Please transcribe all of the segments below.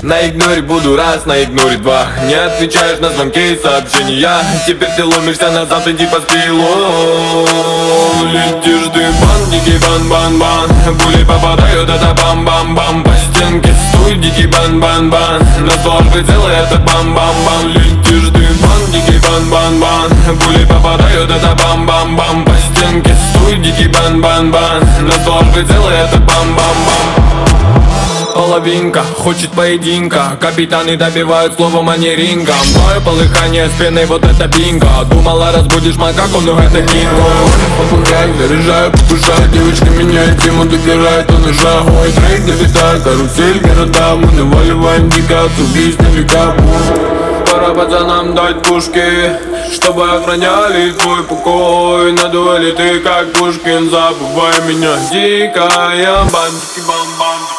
На игноре буду раз, на игноре два. Не отвечаешь на звонки и сообщения. Теперь ты ломишься назад, иди по спилу. Летишь ты в бан, дикий бан-бан-бан. Пули попадают, это бам-бам-бам. По стенке стуй, дикий бан-бан-бан. На ствол прицела это бам-бам-бам. Летишь ты в бан, дикий бан-бан-бан. Пули попадают, это бам-бам-бам. По стенке стуй, дикий бан-бан-бан. На ствол прицела это бам-бам-бам. Половинка хочет поединка. Капитаны добивают словом, а не рингом. Мое полыхание с пеной, вот это бинго. Думала, разбудишь макаку, но это кинго. Попугай, заряжаю, повышаю. Девочка меняет тему, добирает он ножа. Мой трек долетает, карусель города. Мы наваливаем дико от убийств на века. Пора пацанам дать пушки, чтобы охраняли твой покой. На дуэли ты как Пушкин, забывай меня. Дикая бандики, бам-бандики.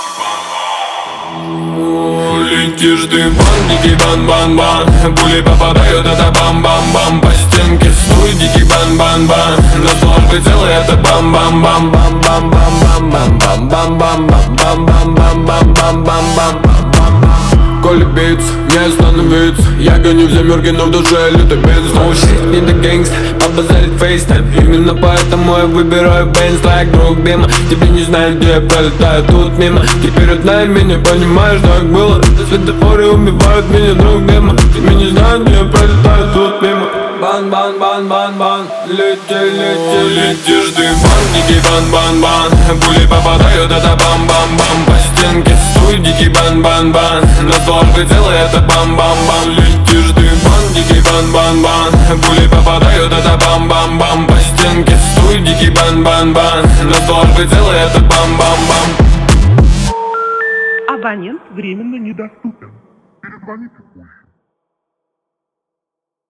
Летишь ты в бан, дикий бан-бан-бан. Пули попадают, это бам-бам-бам. По стенке стуй, дикий бан-бан-бан. На ствол прицела это бам-бам-бам. Бам-бам-бам-бам-бам-бам-бам-бам-бам-бам-бам-бам. Коли битс, не остановиться. Я гоню в замерке, но в душе лютый битс. No shit, не до гэнгст, побазарит фейстайм. Именно поэтому я выбираю бейнс, like друг Бима. Тебе не знаю, где я пролетаю тут мимо. Теперь узнай меня, понимаешь, так было. Светофоры убивают меня, друг Бима. Тебе не знаю, где я пролетаю тут мимо. Бан-бан-бан-бан-бан. Летишь ты в бан, дикий бан-бан-бан. Пули попадают, это бам-бам-бам. По стенке стуй, дикий бан-бан-бан. На ствол прицела это бам-бам-бам. Летишь ты в бан, дикий бан-бан-бан. Пули попадают, это бам-бам-бам. По стенке стуй, дикий бан-бан-бан. На ствол прицела это бам-бам-бам. Абонент временно недоступен. Перезвоните позже.